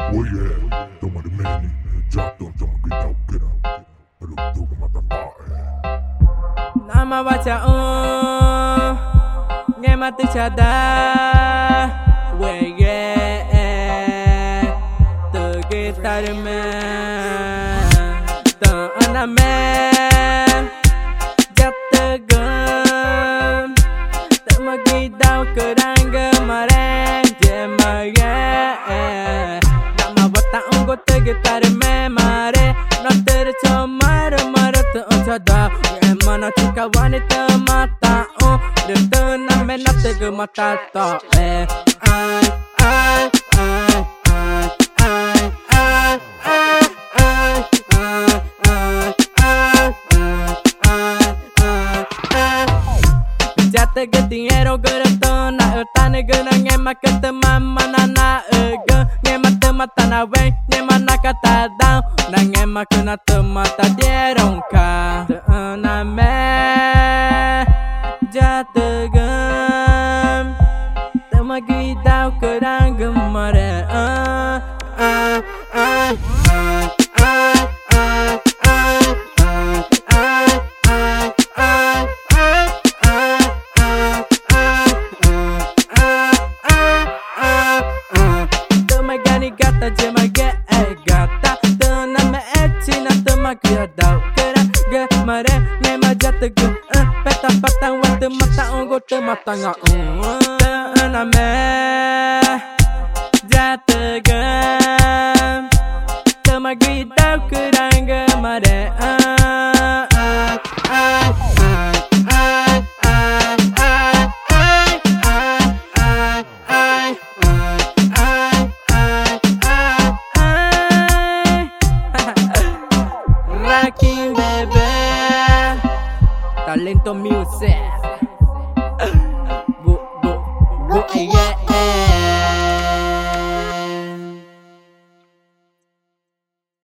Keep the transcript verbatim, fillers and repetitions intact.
Oye, toma de meni, jatuh sama kita kira. Aduh, tuh mata tak. Nama baca um, ngemati cada, wege, tu gitar man, tu anak man, jatuh gem, tu magi dau kerang gemaren jemaya. Nama baca um tu gitar man mare, no terco mare mare tu cada. Mana cika wanita mata oh Deta na mena tega mata tak eh Ay, ay, ay, ay, ay, ay, ay, ay, ay, ay, ay, ay. Jatuh ke dinero gereto na utane gena ngema keteman mana na ege ngema temata na weng ngema na kata down na ngema kena temata dierongka na me jatuh gem temagi dau kerang gemare ah ah ah gata jemage eh gata tena me echina temagi dau kerang gemare ngema jatuh gem peta patang waktu mata unggu temata nga tena me jatuh gem temagi dau kerang gemare ah ah ah Rocking baby, Talento music. Go go go yeah.